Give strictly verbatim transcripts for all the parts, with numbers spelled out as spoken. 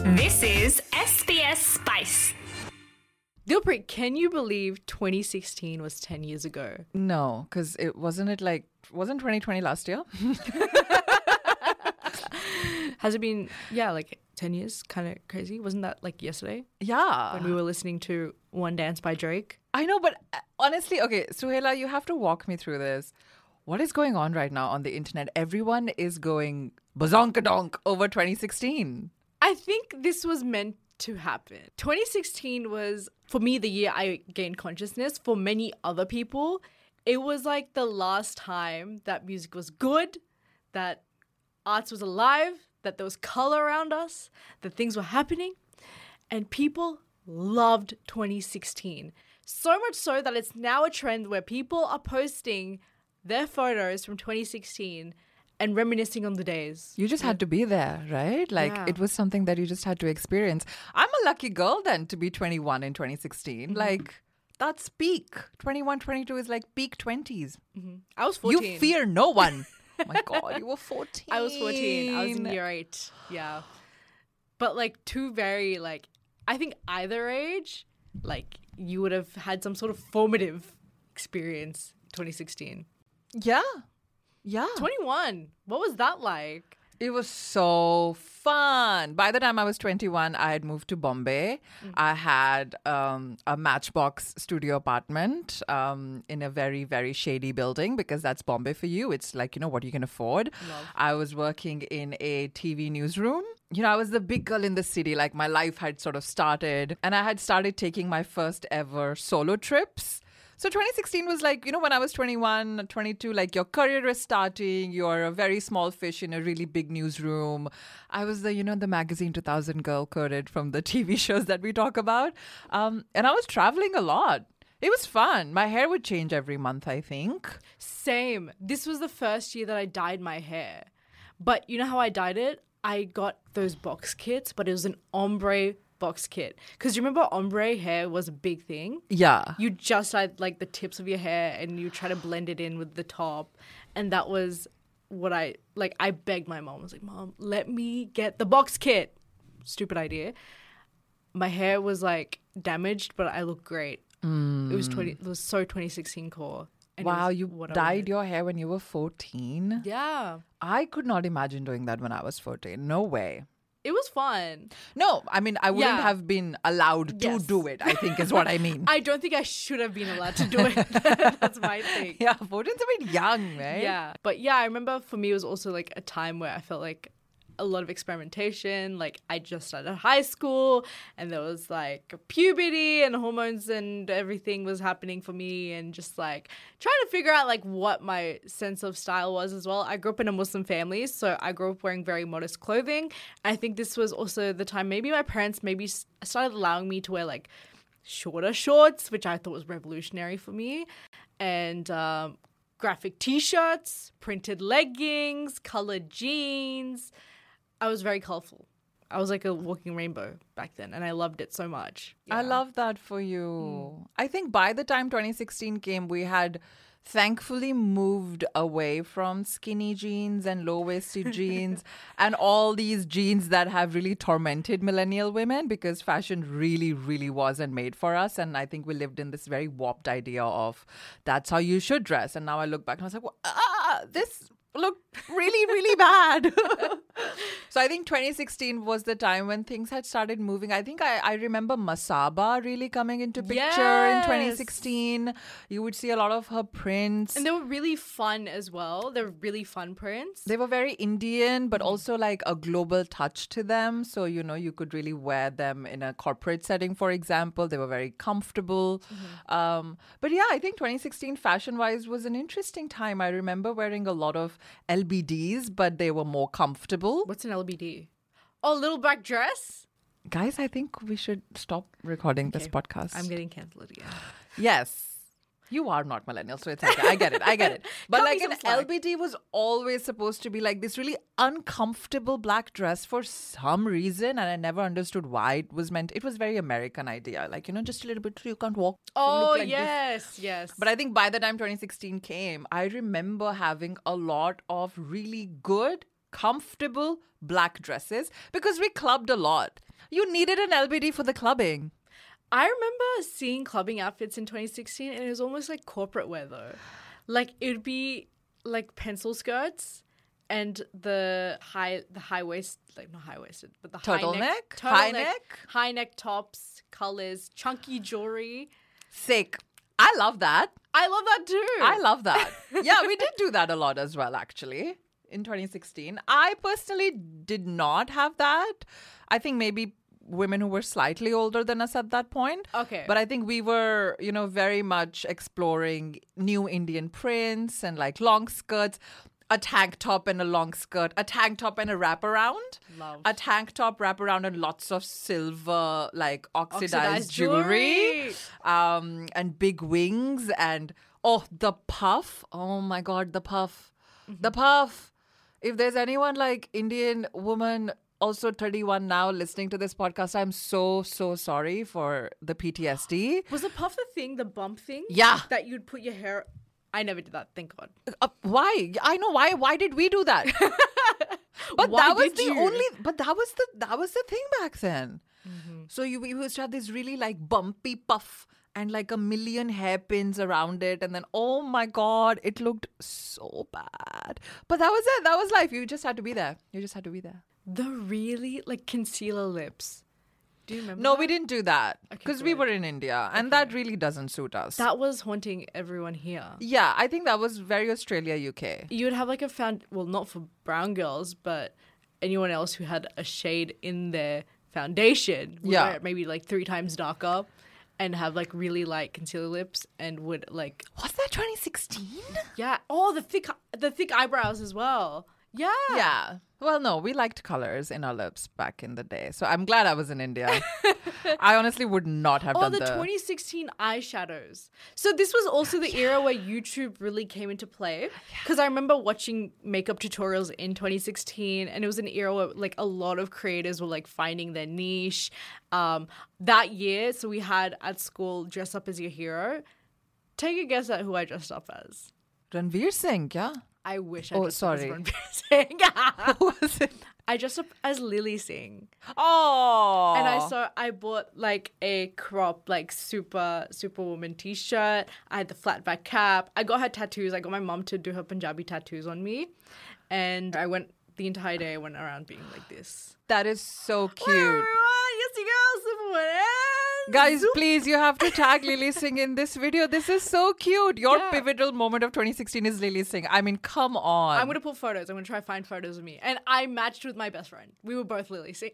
This is S B S Spice. Dilpreet, can you believe twenty sixteen was ten years ago? No, because it wasn't it like, wasn't twenty twenty last year? Has it been, yeah, like ten years? Kind of crazy. Wasn't that like yesterday Yeah. when we were listening to One Dance by Drake? I know, but uh, honestly, okay, Suhaila, you have to walk me through this. What is going on right now on the internet? Everyone is going bazonkadonk over twenty sixteen. I think this was meant to happen. twenty sixteen was, for me, the year I gained consciousness. For many other people, it was like the last time that music was good, that arts was alive, that there was color around us, that things were happening. And people loved twenty sixteen. So much so that it's now a trend where people are posting their photos from twenty sixteen and reminiscing on the days. You just had to be there, right? Like, Yeah. it was something that you just had to experience. I'm a lucky girl then to be twenty-one in twenty sixteen. Mm-hmm. Like, that's peak. twenty-one, twenty-two is like peak twenties. I was fourteen. You fear no one. Oh my God, you were fourteen. I was fourteen. I was in year eight. Yeah. But like two very like, I think either age, like you would have had some sort of formative experience twenty sixteen. Yeah. Yeah. twenty-one. What was that like? It was so fun. By the time I was twenty-one, I had moved to Bombay. Mm. I had um, a Matchbox studio apartment um, in a very, very shady building because that's Bombay for you. It's like, you know, what you can afford. Love. I was working in a T V newsroom. You know, I was the big girl in the city. Like, my life had sort of started. And I had started taking my first ever solo trips. So twenty sixteen was like, you know, when I was twenty-one, twenty-two, like your career is starting. You're a very small fish in a really big newsroom. I was the, you know, the magazine two thousand girl coded from the T V shows that we talk about. Um, and I was traveling a lot. It was fun. My hair would change every month, I think. Same. This was the first year that I dyed my hair. But you know how I dyed it? I got those box kits, but it was an ombre box kit. Because you remember ombre hair was a big thing? Yeah. You just had like the tips of your hair and you try to blend it in with the top. And that was what I, like, I begged my mom. I was like, Mom, let me get the box kit. Stupid idea. My hair was like damaged, but I looked great. Mm. It was twenty. It was so twenty sixteen core. And it Wow, was you what I dyed wanted. your hair when you were fourteen? Yeah. I could not imagine doing that when I was fourteen. No way. It was fun. No, I mean, I wouldn't Yeah. have been allowed to Yes. do it, I think is what I mean. I don't think I should have been allowed to do it. That's my thing. Yeah, fourteen's a bit young, right? Yeah. But yeah, I remember for me, it was also like a time where I felt like a lot of experimentation. Like I just started high school and there was like puberty and hormones and everything was happening for me and just like trying to figure out like what my sense of style was as well. I grew up in a Muslim family, so I grew up wearing very modest clothing. I think this was also the time maybe my parents maybe s- started allowing me to wear like shorter shorts, which I thought was revolutionary for me. And um, graphic t-shirts, printed leggings, colored jeans. I was very colorful. I was like a walking rainbow back then, and I loved it so much. I Yeah. love that for you. I think by the time twenty sixteen came, we had thankfully moved away from skinny jeans and low-waisted jeans and all these jeans that have really tormented millennial women because fashion really, really wasn't made for us. And I think we lived in this very warped idea of that's how you should dress. And now I look back and I was like, well, ah, this looked really, really bad. So I think twenty sixteen was the time when things had started moving. I think I, I remember Masaba really coming into picture in twenty Yes. sixteen. You would see a lot of her prints. And they were really fun as well. They were really fun prints. They were very Indian, but also like a global touch to them. So, you know, you could really wear them in a corporate setting, for example. They were very comfortable. Um, but yeah, I think twenty sixteen fashion-wise was an interesting time. I remember wearing a lot of L B Ds, but they were more comfortable. What's an L B D? Oh, little black dress? Guys, I think we should stop recording this Okay. podcast. I'm getting cancelled again. Yes. You are not millennial, so it's okay. I get it. I get it. But Cut me like some an slack. L B D was always supposed to be like this really uncomfortable black dress for some reason. And I never understood why it was meant. It was very American idea. Like, you know, just a little bit so you can't walk. so you Oh, look like this. yes, yes. But I think by the time twenty sixteen came, I remember having a lot of really good, comfortable black dresses because we clubbed a lot. You needed an L B D for the clubbing. I remember seeing clubbing outfits in twenty sixteen, and it was almost like corporate wear though. Like it would be like pencil skirts and the high, the high waist, like not high waisted, but the high Turtleneck? neck, High turtleneck, neck? high neck tops, colors, chunky jewelry. Sick. I love that. I love that too. I love that. Yeah, we did do that a lot as well, actually, in twenty sixteen. I personally did not have that. I think maybe women who were slightly older than us at that point. Okay. But I think we were, you know, very much exploring new Indian prints and like long skirts, a tank top and a long skirt, a tank top and a wraparound, Love. a tank top wraparound and lots of silver, like oxidized, Oxidized jewelry, jewelry. um, and big wings and oh, the puff. Oh my God, the puff. Mm-hmm. The puff. If there's anyone like Indian woman, also thirty-one now, listening to this podcast, I'm so, so sorry for the P T S D. Was the puff the thing, the bump thing? Yeah. That you'd put your hair. I never did that. Thank God. Uh, why? I know why. Why did we do that? But Why that was did the you? only. But that was the that was the thing back then. Mm-hmm. So you, you used to have this really like bumpy puff and like a million hairpins around it, and then oh my God, it looked so bad. But that was it. That was life. You just had to be there. You just had to be there. The really like concealer lips. Do you remember? No, that? we didn't do that Okay, because we good. were in India, and that really doesn't suit us. That was haunting everyone here. Yeah, I think that was very Australia, U K. You would have like a found well, not for brown girls, but anyone else who had a shade in their foundation. Would Yeah. wear it maybe like three times darker, and have like really light concealer lips, and would like Was that twenty sixteen? yeah. Oh, the thick the thick eyebrows as well. Yeah. Yeah. Well, no, we liked colors in our lips back in the day. So I'm glad I was in India. I honestly would not have Oh, done the, the... twenty sixteen eyeshadows. So this was also the era where YouTube really came into play. Because I remember watching makeup tutorials in twenty sixteen, and it was an era where like a lot of creators were like finding their niche. Um, that year, so we had at school Dress Up as Your Hero. Take a guess at who I dressed up as. Ranveer Singh, yeah? I wish I Oh, dressed up sorry. as Ranveer Singh. Who was it? I dressed up as Lily Singh. Oh. And I saw I bought like a crop like super superwoman t-shirt. I had the flat back cap. I got her tattoos. I got my mom to do her Punjabi tattoos on me. And I went the entire day I went around being like this. That is so Hello, cute. everyone. Yes, you girl, superwoman. And Guys, zoom. please, you have to tag Lily Singh in this video. This is so cute. Your Yeah. pivotal moment of twenty sixteen is Lily Singh. I mean, come on. I'm gonna pull photos. I'm gonna try to find photos of me. And I matched with my best friend. We were both Lily Singh.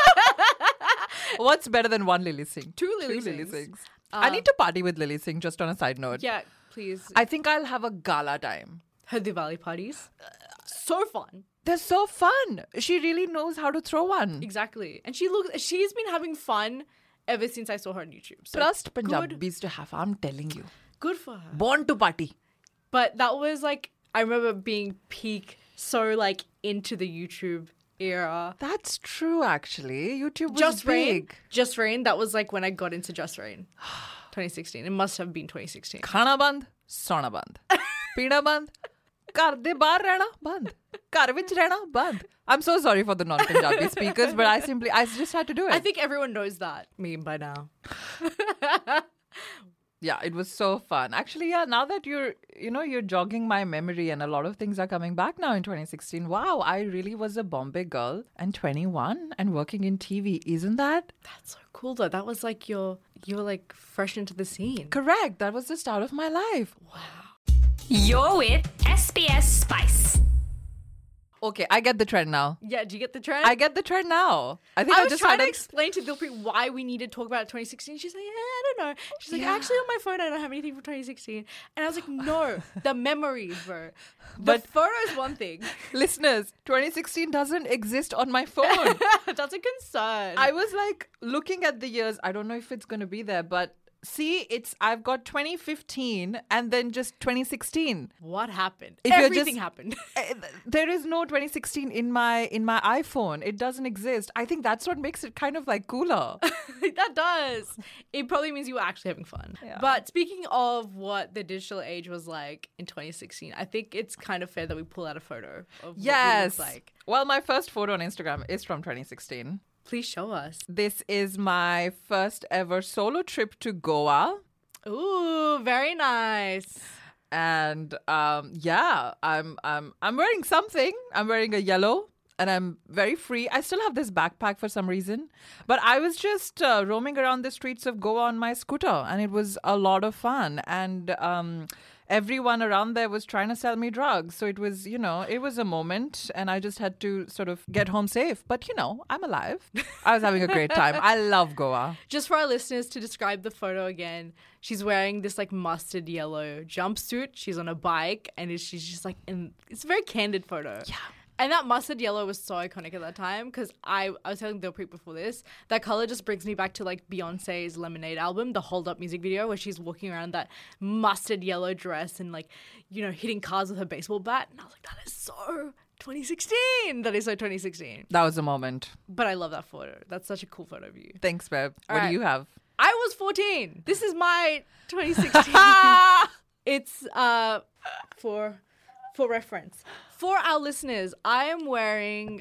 What's better than one Lily Singh? Two Lily Two Lily Singhs. Singhs. I need to party with Lily Singh, just on a side note. Yeah, please. I think I'll have a gala time. Her Diwali parties. So fun. They're so fun. She really knows how to throw one. Exactly. And she looks she's been having fun ever since I saw her on YouTube. So Trust good, Punjabis to have. I'm telling you. good for her. Born to party. But that was like I remember being peak so like into the YouTube era. That's true, actually. YouTube was Just Rain. big. Just Rain. That was like when I got into Just Rain. twenty sixteen. It must have been twenty sixteen. ਖਾਣਾ ਬੰਦ ਸੌਣਾ ਬੰਦ ਪੀਣਾ ਬੰਦ ਘਰ ਦੇ ਬਾਹਰ ਰਹਿਣਾ ਬੰਦ ਘਰ ਵਿੱਚ ਰਹਿਣਾ ਬੰਦ I'm so sorry for the non-Punjabi speakers, but I simply I just had to do it. I think everyone knows that meme by now. Yeah, it was so fun. Actually, yeah, now that you're, you know, you're jogging my memory and a lot of things are coming back now in twenty sixteen. Wow, I really was a Bombay girl and twenty-one and working in T V. Isn't that That's so cool though. That was like your you were like fresh into the scene. correct? That was the start of my life. You're with S B S Spice. Okay, I get the trend now. Yeah, do you get the trend? I get the trend now. I think I I, was just trying had to a- explain to Dilpreet why we need to talk about twenty sixteen. She's like, yeah, I don't know. She's like, Yeah. actually, on my phone, I don't have anything from twenty sixteen. And I was like, no, the memories, bro. The But- photo is one thing. Listeners, twenty sixteen doesn't exist on my phone. That's a concern. I was like looking at the years. I don't know if it's going to be there, but see, it's I've got twenty fifteen and then just twenty sixteen. what happened? If you're Everything just- happened. Eh, There is no twenty sixteen in my in my iPhone. It doesn't exist. I think that's what makes it kind of like cooler. That does. It probably means you were actually having fun. Yeah. But speaking of what the digital age was like in twenty sixteen, I think it's kind of fair that we pull out a photo of what we Yes. look like. Well, my first photo on Instagram is from twenty sixteen. Please show us. This is my first ever solo trip to Goa. Ooh, very nice. And um, yeah, I'm I'm I'm wearing something. I'm wearing a yellow, and I'm very free. I still have this backpack for some reason, but I was just uh, roaming around the streets of Goa on my scooter, and it was a lot of fun. And um, everyone around there was trying to sell me drugs, so it was, you know, it was a moment, and I just had to sort of get home safe. But you know, I'm alive. I was having a great time. I love Goa. Just for our listeners to describe the photo again, she's wearing this like mustard yellow jumpsuit. She's on a bike, and it's- she's just like in. It's a very candid photo. Yeah. And that mustard yellow was so iconic at that time because I, I was telling Dilpreet before this, that color just brings me back to like Beyonce's Lemonade album, the Hold Up music video where she's walking around that mustard yellow dress and like, you know, hitting cars with her baseball bat. And I was like, that is so twenty sixteen. That is so twenty sixteen. That was a moment. But I love that photo. That's such a cool photo of you. Thanks, babe. What All right. do you have? I was fourteen. This is my twenty sixteen. It's uh for for reference. For our listeners, I am wearing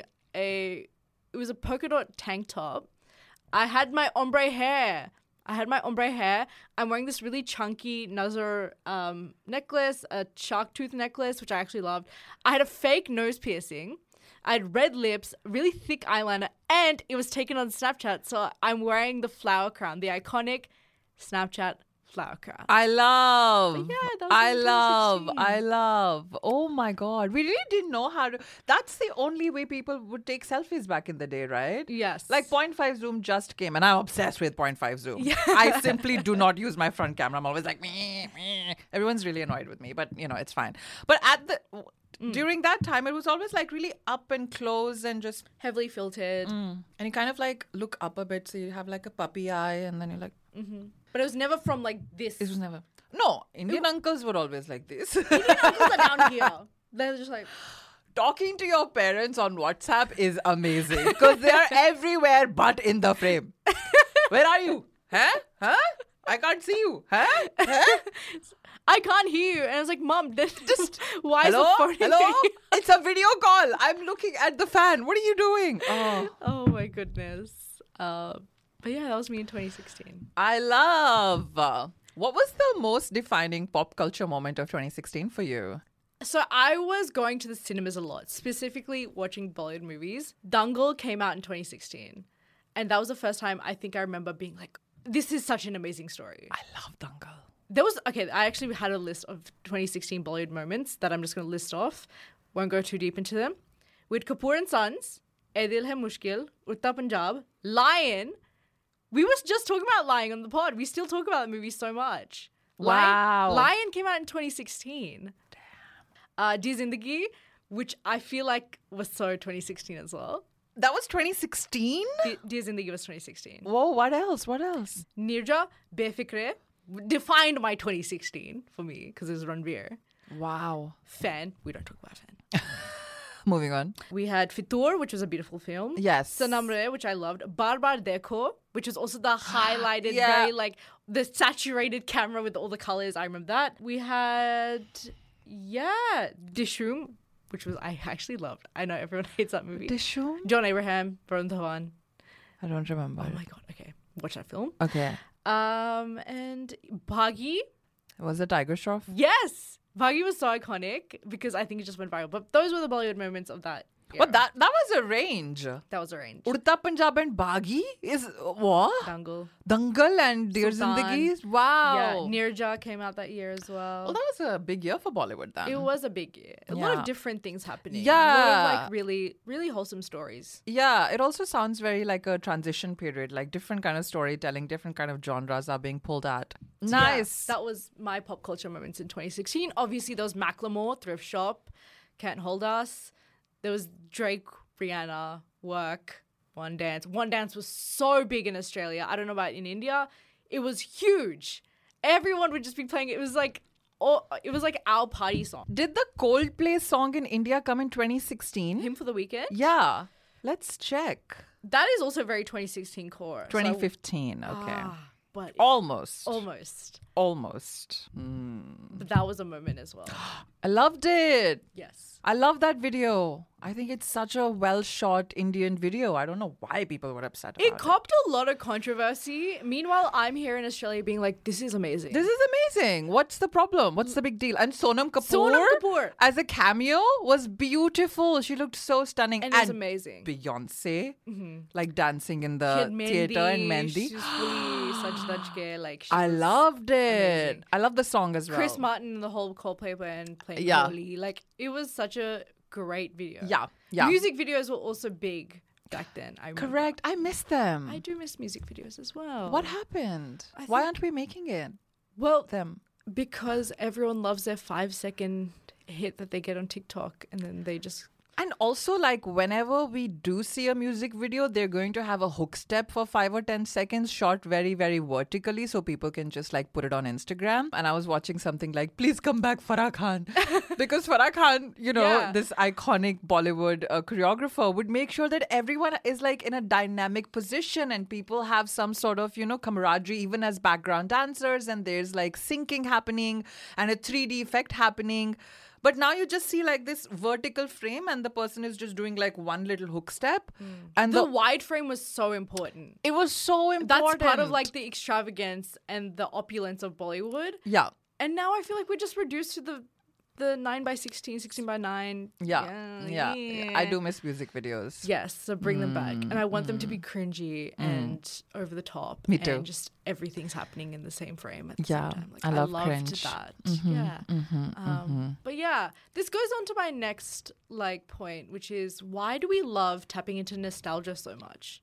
a it was a polka dot tank top. I had my ombre hair. I had my ombre hair. I'm wearing this really chunky Nazar um, necklace, a shark tooth necklace, which I actually loved. I had a fake nose piercing. I had red lips, really thick eyeliner, and it was taken on Snapchat. So I'm wearing the flower crown, the iconic Snapchat flower crown. I love. But yeah, that was I in love. twenty I sixteen. love. Oh my God. We really didn't know how to. That's the only way people would take selfies back in the day, right? Yes. Like point five zoom just came, and I'm obsessed with point five zoom. I simply do not use my front camera. I'm always like, meh, meh. Everyone's really annoyed with me, but you know, it's fine. But at the. During that time, it was always like really up and close and just. heavily filtered. And you kind of like look up a bit, so you have like a puppy eye, and then you're like, But it was never from like this. it was never. No, Indian uncles were always like this. Indian uncles are down here. They're just like, Talking to your parents on WhatsApp is amazing because they are everywhere but in the frame. Where are you? Huh? Huh? I can't see you. Huh? Huh? I can't hear you. And I was like, Mom, then just why Hello? is the phone Hello? ringing? It's a video call. I'm looking at the fan. What are you doing? Oh. Oh my goodness. Uh, but yeah, that was me in twenty sixteen. I love. What was the most defining pop culture moment of twenty sixteen for you? So I was going to the cinemas a lot, specifically watching Bollywood movies. Dangal came out in twenty sixteen. And that was the first time I think I remember being like, this is such an amazing story. I love Dangal. There was, okay, I actually had a list of twenty sixteen Bollywood moments that I'm just going to list off. Won't go too deep into them. With Kapoor and Sons, Ae Dil Hai Mushkil, Urta Punjab, Lion. We were just talking about Lion on the pod. We still talk about that movie so much. Wow. Lion, Lion came out in twenty sixteen. Damn. Uh, Di Zindagi, which I feel like was so twenty sixteen as well. That was twenty sixteen? Di Di Zindagi was twenty sixteen. Whoa, what else? What else? Nirja, Befikre, defined my twenty sixteen for me because it was Ranveer. Wow. Fan. We don't talk about Fan. Moving on. We had Fitur, which was a beautiful film. Yes. Sanamre, which I loved. Bar Bar Dekho, which was also the highlighted, Yeah. very like the saturated camera with all the colors. I remember that. We had, yeah, Dishum, which was I actually loved. I know everyone hates that movie. Dishum? John Abraham, Varun Dhawan. I don't remember. Oh my god. Okay, watch that film. Okay. Um, and Bhagi. Was it Tiger Shroff? Yes, Bhagi was so iconic because I think it just went viral. But those were the Bollywood moments of that. Era. But that that was a range. That was a range. Urta Punjab and Bagi is what? Dangal. Dangal and Dear Sultan. Zindagi. Wow. Yeah, Nirja came out that year as well. Well, that was a big year for Bollywood then. It was a big year. A lot Yeah. of different things happening. Yeah. A lot of like really, really wholesome stories. Yeah, it also sounds very like a transition period, like different kind of storytelling, different kind of genres are being pulled at. Nice. Yeah, that was my pop culture moments in twenty sixteen. Obviously, there was Macklemore, Thrift Shop, Can't Hold Us. There was Drake, Rihanna, Work, One Dance. One Dance was so big in Australia. I don't know about in India. It was huge. Everyone would just be playing it. It was like, oh, it was like our party song. Did the Coldplay song in India come in twenty sixteen? Him for the Weekend. Yeah. Let's check. That is also very twenty sixteen core. So I- twenty fifteen. Okay. Ah, but Almost. almost. almost. Mm. But that was a moment as well. I loved it. Yes. I love that video. I think it's such a well shot Indian video. I don't know why people were upset about it. It copped a lot of controversy. Meanwhile, I'm here in Australia being like, this is amazing. This is amazing. What's the problem? What's the big deal? And Sonam Kapoor, Sonam Kapoor. as a cameo was beautiful. She looked so stunning. and it was amazing. Beyonce, Mm-hmm. like dancing in She the had theater in Mendi. Mendi. She was fully such such gay. Like she I was loved it. amazing. I love the song as well. Chris Martin and the whole Coldplay band playing Yeah. Holy. Like it was such a great video. Yeah, yeah. Music videos were also big back then. I remember. Correct. I miss them. I do miss music videos as well. What happened? I Why think- aren't we making it? Well, Them. because everyone loves their five second hit that they get on TikTok, and then they just And also, like, whenever we do see a music video, they're going to have a hook step for five or ten seconds shot very, very vertically so people can just, like, put it on Instagram. And I was watching something like, please come back, Farah Khan. Because Farah Khan, you know, Yeah. this iconic Bollywood uh, choreographer would make sure that everyone is, like, in a dynamic position and people have some sort of, you know, camaraderie even as background dancers. And there's, like, syncing happening and a three D effect happening. But now you just see like this vertical frame and the person is just doing like one little hook step. And the the, wide frame was so important. it was so important. That's part of like the extravagance and the opulence of Bollywood. Yeah. And now I feel like we're just reduced to the the nine by sixteen, sixteen by nine. Yeah. Yeah. yeah. I do miss music videos. Yes, so bring them back. And I want them to be cringy and over the top. Me too. And just everything's happening in the same frame at the Yeah, same time. Like, I love loved cringe. that. Yeah. um, But yeah, this goes on to my next like point, which is why do we love tapping into nostalgia so much?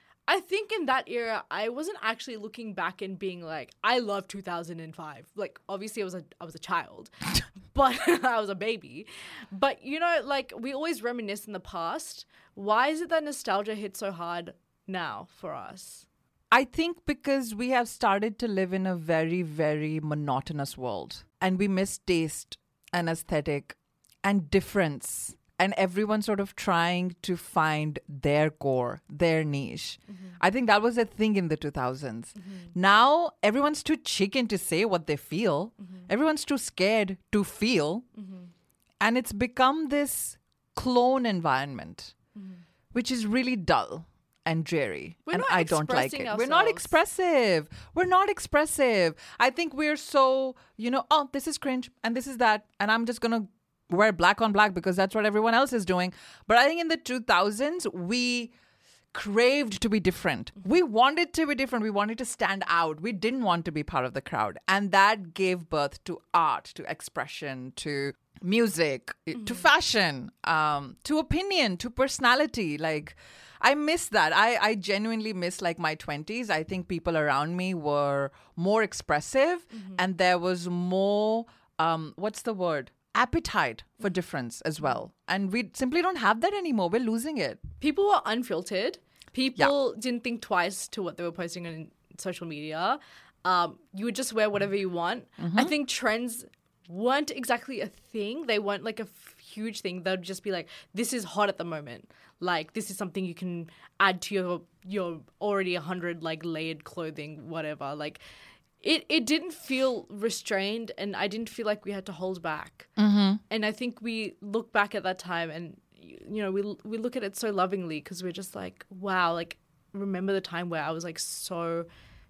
I think in that era, I wasn't actually looking back and being like, I love two thousand five. Like, obviously, I was a I was a child, but I was a baby. But you know, like we always reminisce in the past. Why is it that nostalgia hits so hard now for us? I think because we have started to live in a very, very monotonous world and we miss taste and aesthetic and difference. And everyone sort of trying to find their core, their niche. Mm-hmm. I think that was a thing in the two thousands. Mm-hmm. Now, everyone's too chicken to say what they feel. Mm-hmm. Everyone's too scared to feel. Mm-hmm. And it's become this clone environment, mm-hmm. which is really dull and dreary. We're and not I don't like it. expressing We're not ourselves. expressive. We're not expressive. I think we're so, you know, oh, this is cringe and this is that. And I'm just going to wear black on black because that's what everyone else is doing. But I think in the two thousands, we craved to be different. We wanted to be different. We wanted to stand out. We didn't want to be part of the crowd. And that gave birth to art, to expression, to music, mm-hmm. to fashion, um, to opinion, to personality. Like, I miss that. I, I genuinely miss like my twenties. I think people around me were more expressive mm-hmm. and there was more, um, what's the word? appetite for difference as well. And we simply don't have that anymore. We're losing it. People were unfiltered. People yeah. didn't think twice to what they were posting on social media. Um, you would just wear whatever you want. Mm-hmm. I think trends weren't exactly a thing. They weren't like a f- huge thing. They'd just be like, this is hot at the moment. Like, this is something you can add to your your already a hundred like layered clothing, whatever. Like, It it didn't feel restrained, and I didn't feel like we had to hold back. Mm-hmm. And I think we look back at that time, and you know, we we look at it so lovingly because we're just like, wow, like remember the time where I was like so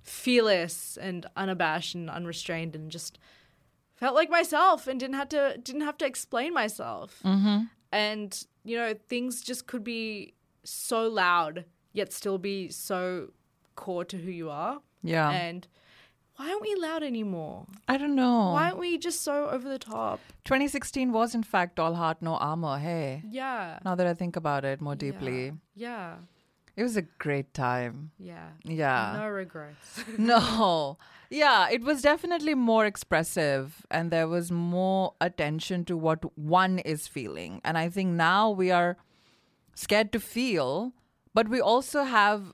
fearless and unabashed and unrestrained, and just felt like myself, and didn't have to didn't have to explain myself. Mm-hmm. And you know, things just could be so loud yet still be so core to who you are. Yeah. And why aren't we loud anymore? I don't know. Why aren't we just so over the top? twenty sixteen was, in fact, all heart, no armor. Hey. Yeah. Now that I think about it more deeply. Yeah. yeah. It was a great time. Yeah. Yeah. No regrets. No. Yeah, it was definitely more expressive and there was more attention to what one is feeling. And I think now we are scared to feel, but we also have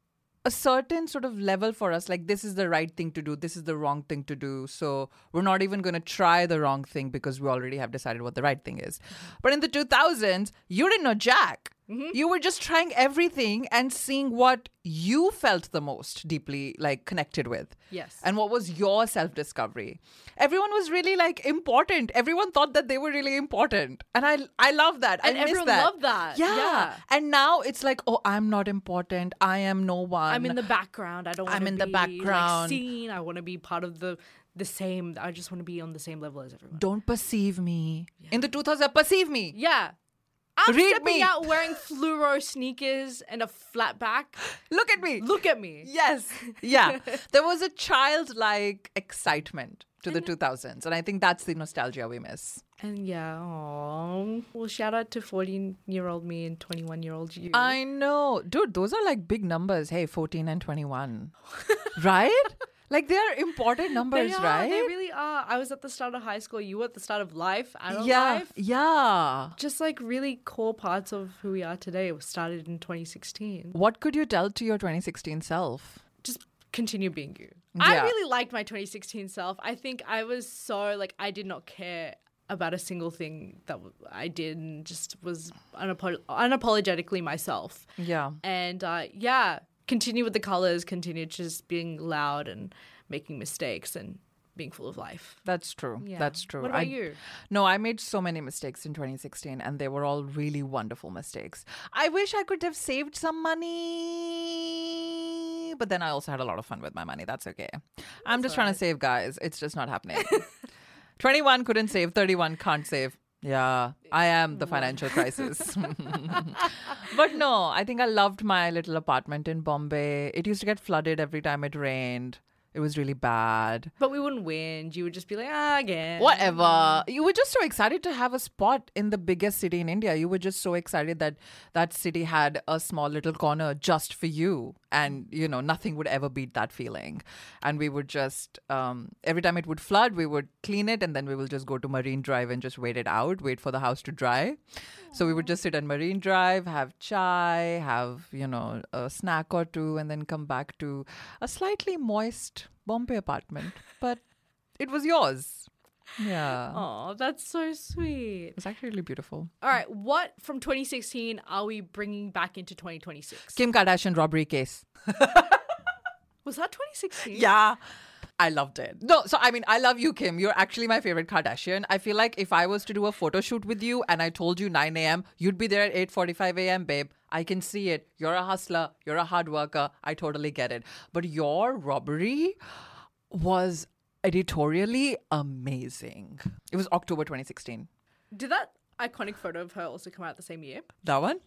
a certain sort of level for us, like this is the right thing to do, this is the wrong thing to do. So we're not even going to try the wrong thing because we already have decided what the right thing is. Mm-hmm. But in the two thousands, you didn't know jack. Mm-hmm. You were just trying everything and seeing what you felt the most deeply like connected with. Yes. And what was your self-discovery. Everyone was really like important. Everyone thought that they were really important. And I I love that. And I miss everyone that. loved that. Yeah. Yeah. And now it's like, oh, I'm not important. I am no one. I'm in the background. I don't want I'm to in be the background. Like, seen. I want to be part of the the same. I just want to be on the same level as everyone. Don't perceive me. In the two thousands, perceive me. Yeah. I'm Read stepping me. out wearing fluoro sneakers and a flat back. Look at me. Look at me. Yes. Yeah. There was a childlike excitement to the two thousands. And I think that's the nostalgia we miss. And yeah, oh, well, shout out to fourteen-year-old me and twenty-one-year-old you. I know. Dude, those are like big numbers. Hey, fourteen and twenty-one. Right? Like they're important numbers, they are, right? They really are. I was at the start of high school. You were at the start of life, adult yeah. life. Yeah. Just like really core parts of who we are today was started in twenty sixteen. What could you tell to your twenty sixteen self? Just continue being you. Yeah. I really liked my twenty sixteen self. I think I was so like I did not care about a single thing that I did and just was unapo- unapologetically myself. Yeah. And uh, yeah, continue with the colors, continue just being loud and making mistakes and being full of life. That's true. Yeah. That's true. What about I, you? No, I made so many mistakes in twenty sixteen and they were all really wonderful mistakes. I wish I could have saved some money, but then I also had a lot of fun with my money. That's okay. I'm just trying to save, guys. It's just not happening. twenty-one couldn't save, thirty-one can't save. Yeah, I am the financial crisis. But no, I think I loved my little apartment in Bombay. It used to get flooded every time it rained. It was really bad. But we wouldn't win. You would just be like, ah, again. Whatever. You were just so excited to have a spot in the biggest city in India. You were just so excited that that city had a small little corner just for you. And, you know, nothing would ever beat that feeling. And we would just, um, every time it would flood, we would clean it and then we will just go to Marine Drive and just wait it out, wait for the house to dry. So we would just sit on Marine Drive, have chai, have, you know, a snack or two, and then come back to a slightly moist Bombay apartment. But it was yours. Yeah. Oh, that's so sweet. It was actually really beautiful. All right, what from twenty sixteen are we bringing back into twenty twenty-six? Kim Kardashian robbery case. Was that twenty sixteen? Yeah. I loved it. No, so I mean, I love you, Kim. You're actually my favorite Kardashian. I feel like if I was to do a photo shoot with you and I told you nine a.m., you'd be there at eight forty-five a.m., babe. I can see it. You're a hustler. You're a hard worker. I totally get it. But your robbery was editorially amazing. It was October twenty sixteen. Did that iconic photo of her also come out the same year? That one?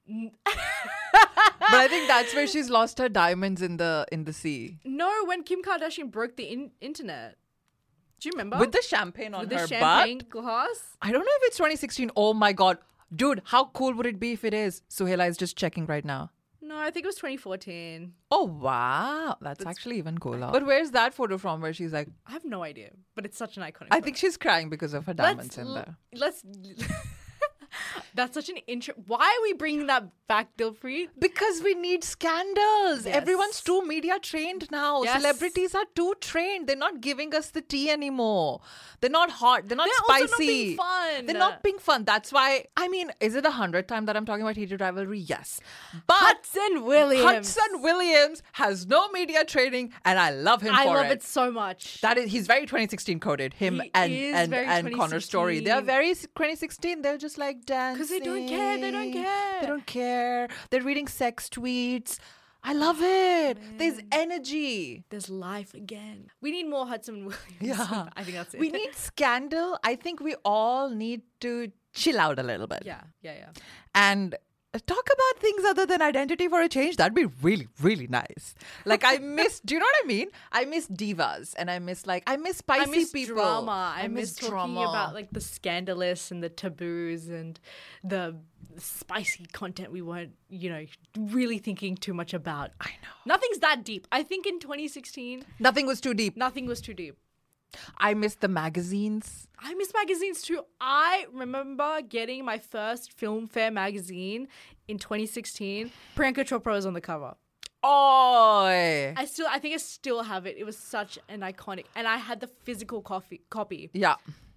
But I think that's where she's lost her diamonds in the in the sea. No, when Kim Kardashian broke the in- internet. Do you remember? With the champagne on With her the champagne butt. glass? I don't know if it's twenty sixteen. Oh my God. Dude, how cool would it be if it is? Suhaila is just checking right now. No, I think it was twenty fourteen. Oh, wow. That's, actually even cooler. But where's that photo from where she's like, I have no idea, but it's such an iconic I photo. think she's crying because of her diamonds let's, in there. Let's... That's such an intro. Why are we bringing that back, Dilpreet? Because we need scandals. Yes. Everyone's too media trained now. Yes. Celebrities are too trained. They're not giving us the tea anymore. They're not hot. They're not They're spicy. also not being fun. They're not being fun. That's why, I mean, is it a hundredth time that I'm talking about heated rivalry? Yes. But Hudson Williams. Hudson Williams has no media training and I love him I for love it. it so much. That is, he's very twenty sixteen coded. Him He and is and, very and Connor Story. They're very twenty sixteen. They're just like dancing. Because they don't care. They don't care. They don't care. They're reading sex tweets. I love it. Oh, There's energy. There's life again. We need more Hudson Williams. Yeah. I think that's it. We need scandal. I think we all need to chill out a little bit. Yeah, yeah, yeah. And talk about things other than identity for a change. That'd be really, really nice. Like I miss, do you know what I mean? I miss divas and I miss like, I miss spicy I miss people. drama. I, I miss, miss talking drama. about like the scandalous and the taboos and the spicy content we weren't, you know, really thinking too much about. I know. Nothing's that deep. I think in twenty sixteen, Nothing was too deep. nothing was too deep. I miss the magazines. I miss magazines too. I remember getting my first Filmfare magazine in twenty sixteen. Priyanka Chopra was on the cover. Oh, I still, I think I still have it. It was such an iconic, and I had the physical coffee, copy. yeah.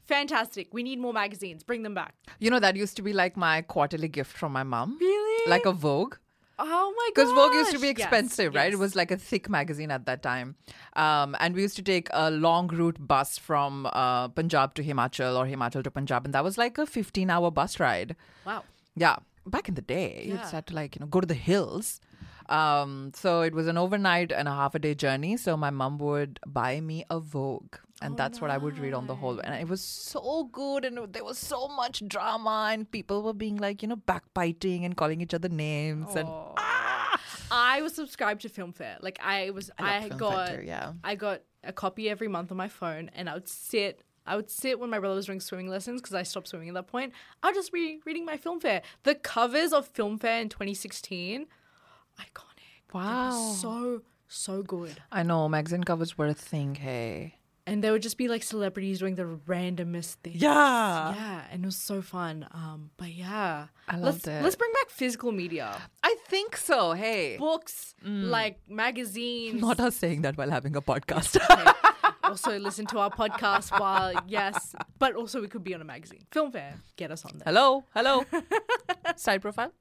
fantastic. We need more magazines. Bring them back. You know, that used to be like my quarterly gift from my mom. Really? Like a Vogue. Oh my god! Because Vogue used to be Yes, expensive, right? It yes. was like a thick magazine at that time. Um, and we used to take a long route bus from uh, Punjab to Himachal or Himachal to Punjab. And that was like a fifteen hour bus ride. Wow. Yeah. Back in the day, you just Yeah. had to like, you know, go to the hills. Um, so it was an overnight and a half a day journey. So my mom would buy me a Vogue. And Oh, that's what I would read on the whole. And it was so good. And there was so much drama. And people were being like, you know, backbiting and calling each other names. And Aw. I was subscribed to Filmfare. Like I was, I I, loved Filmfare got, too, yeah. I got a copy every month on my phone, and I would sit. I would sit when my brother was doing swimming lessons because I stopped swimming at that point. I'll just be reading my Filmfare. The covers of Filmfare in twenty sixteen, iconic. They were Wow. so so good. I know, magazine covers were a thing, hey. And there would just be like celebrities doing the randomest things. Yeah. Yeah, and it was so fun. Um, but yeah. I let's, loved it. Let's bring back physical media. I think so, hey. Books, like magazines. Not us saying that while having a podcast. Okay. Also listen to our podcast while, yes. But also we could be on a magazine. Filmfare. Get us on there. Hello, hello. Side profile.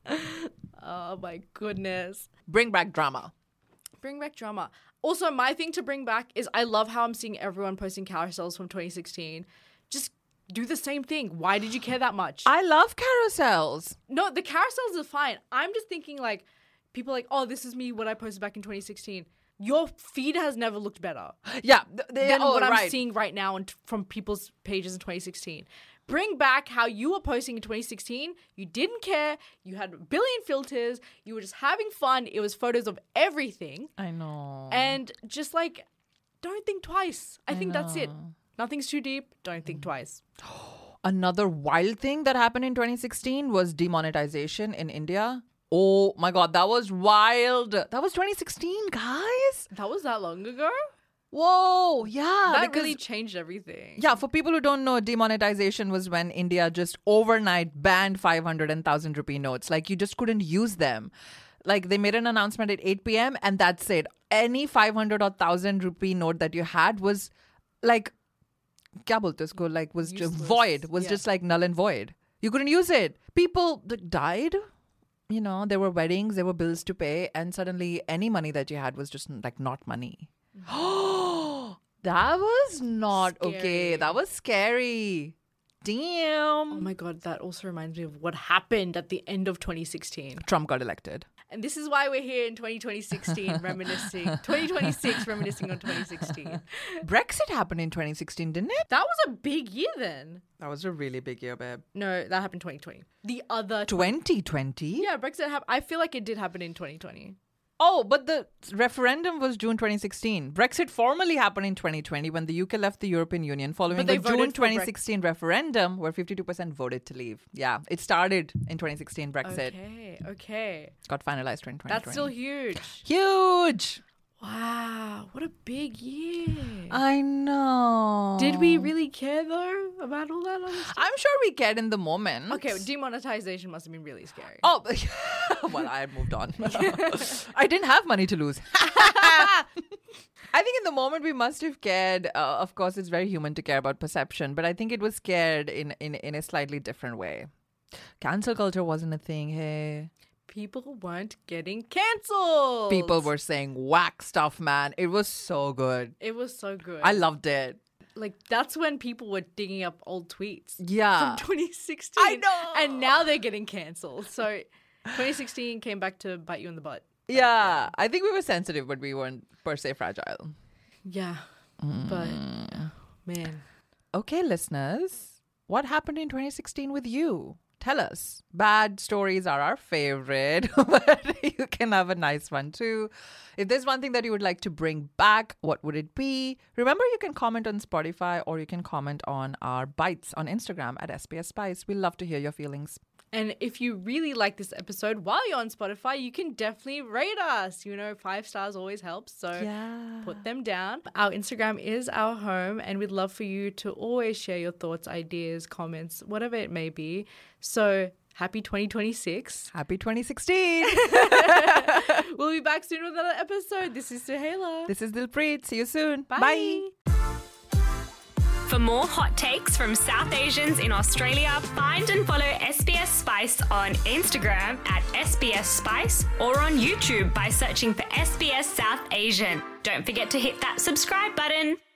Oh my goodness. Bring back drama. Bring back drama. Also, my thing to bring back is I love how I'm seeing everyone posting carousels from twenty sixteen. Just do the same thing. Why did you care that much? I love carousels. No, the carousels are fine. I'm just thinking like people are like, oh, this is me what I posted back in twenty sixteen. Your feed has never looked better Yeah. th- They, than oh, what I'm right. seeing right now and from people's pages in twenty sixteen. Bring back how you were posting in twenty sixteen. You didn't care. You had a billion filters. You were just having fun. It was photos of everything. I know. And just like, don't think twice. I, think that's it. Nothing's too deep. Don't think twice. Another wild thing that happened in twenty sixteen was demonetization in India. Oh my God, that was wild. That was twenty sixteen, guys. That was that long ago? Whoa, yeah. That because- really changed everything. Yeah, for people who don't know, demonetization was when India just overnight banned five hundred and one thousand rupee notes. Like, you just couldn't use them. Like, they made an announcement at eight p.m. and that's it. Any five hundred or one thousand rupee note that you had was like, kya bolte usko? Like, was just Useless. void, was Yeah. just like null and void. You couldn't use it. People th- died. You know, there were weddings, there were bills to pay, and suddenly any money that you had was just like not money. That was not okay. Scary. That was scary. Damn. Oh my God, that also reminds me of what happened at the end of twenty sixteen. Trump got elected. And this is why we're here in twenty sixteen reminiscing, twenty twenty-six reminiscing on twenty sixteen. Brexit happened in twenty sixteen, didn't it? That was a big year then. That was a really big year, babe. No, that happened twenty twenty. The other... twenty twenty? Yeah, Brexit happened. I feel like it did happen in twenty twenty. Oh, but the referendum was June twenty sixteen. Brexit formally happened in twenty twenty when the U K left the European Union following But they a voted June for twenty sixteen referendum where fifty-two percent voted to leave. Yeah, it started in twenty sixteen, Brexit. Okay, okay. Got finalized in twenty twenty. That's still huge. huge. Wow, what a big year. I know. Did we really care though about all that other stuff? I'm sure we cared in the moment. Okay, demonetization must have been really scary. Oh, well, I had moved on. I didn't have money to lose. I think in the moment we must have cared. Uh, of course, it's very human to care about perception, but I think it was scared in, in, in a slightly different way. Cancel culture wasn't a thing, hey. People weren't getting cancelled. People were saying whack stuff, man. It was so good. It was so good. I loved it. Like, that's when people were digging up old tweets. Yeah. From twenty sixteen. I know. And now they're getting cancelled. So twenty sixteen came back to bite you in the butt. Yeah. I think we were sensitive, but we weren't per se fragile. Yeah. But, man. Okay, listeners, what happened in twenty sixteen with you? Tell us. Bad stories are our favorite, but you can have a nice one too. If there's one thing that you would like to bring back, what would it be? Remember, you can comment on Spotify or you can comment on our bites on Instagram at S B S Spice. We love to hear your feelings. And if you really like this episode while you're on Spotify, you can definitely rate us. You know, five stars always helps. So Yeah. put them down. Our Instagram is our home, and we'd love for you to always share your thoughts, ideas, comments, whatever it may be. So happy twenty twenty-six. Happy twenty sixteen. We'll be back soon with another episode. This is Suhaila. This is Dilpreet. See you soon. Bye. Bye. For more hot takes from South Asians in Australia, find and follow S B S Spice on Instagram at S B S Spice or on YouTube by searching for S B S South Asian. Don't forget to hit that subscribe button.